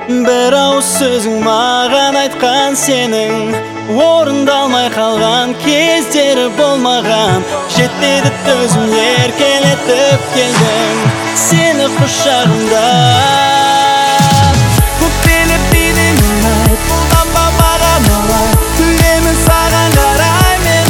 Bir ауыз сөзің маған айтқан сенің орындалмай қалған кездері болмаған. Жетпеді төзім еркелетіп келдім сені құшағымда. Көкпелеп бидің айт, бұлданба маған олай. Күлемін саған қараймен,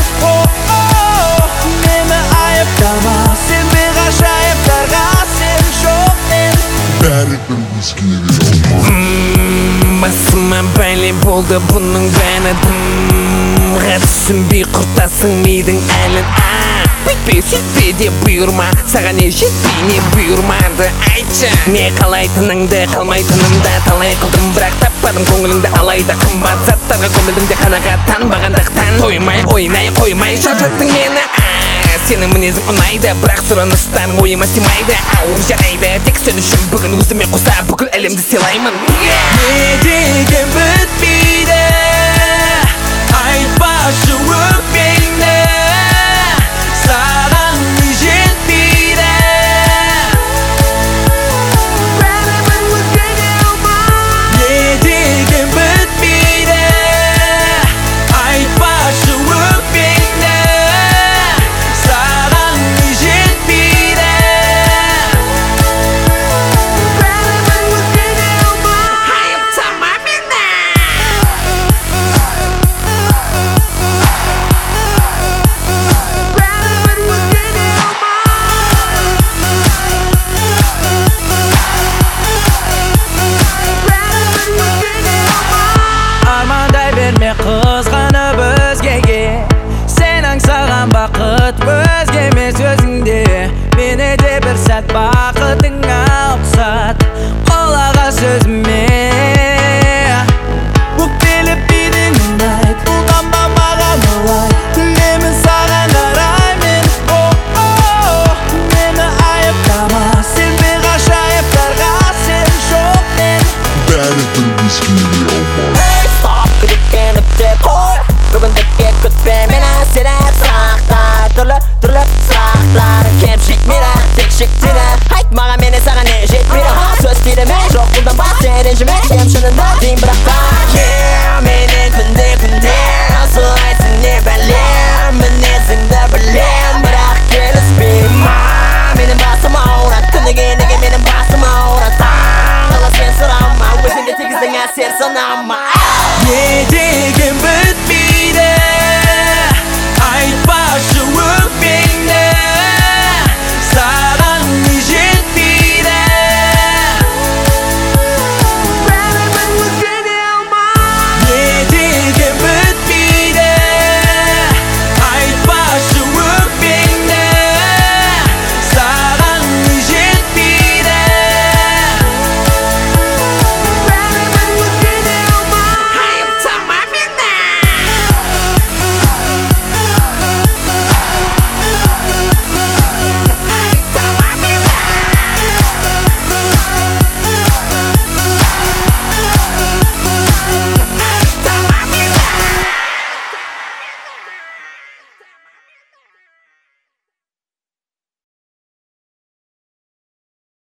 мені айыптама. Сен бейғажайыптарға сен жоқ мен. Бәрібір өзгере алмай. Басыма бәле болды бұның бәрі түсінбей құртасың мидың әлін. Бүйтпе сөйтпе де бұйырма, саған не жетпей не бұйырмады. Айтшы, не қалайтыныңды қалмайтынымда талай қылдым, бірақ таппадым көңіліңді. Алайда қымбат заттарға көмілдің де қанағаттанбағандықтан тоймай ойнай қоймай шаршаттың мені. Сенің мінезің ұнайды, бірақ сұраныстан ойыма сыймайды. Ауыр жарайды, тек сен үшін бүгін өзіме қоса бүкіл әлемді сыйлаймын. Не деген бітпейді, айтпашы өкпеңді. Саған не жетпейді, бәрібір өзгере алмай. Не деген бітпейді, айтпашы өкпеңді. Саған не жетпейді, бәрібір өзгере алмай. Айыптама мені. Армандай берме қызғанып өзгеге, сен аңсаған бақыт өзге емес өзіңде. Мені де бір сәт бақытыңа ұқсат, қолаға сөзіме. Өкпелеп бидің айт, бұлданба маған олай. Күлемін саған қараймен, мені айыптама. Сен бейғажайыптарға сен жоқ мен. Бәрібір өзгере алмай. Stop күдіктеніп те қой, бүгіндікке күтпе мені. Сенен сұрақтар, түрлі сұрақтар кеп жетмейді, тек шектейді. Айт маған мені саған не жетпейді. Сөз тиді ме, жоқ қолданба сен ренжіме. Кем шынында дейін бірақ та менен күнде асылайсың не бәлем. Мінезіңді білем, бірақ келіспеймін. Менің басым ауырады, күніге неге менің басым ауырады. Таң қала сен сұрама, өзіңде тигіздің әсер санама. Не деген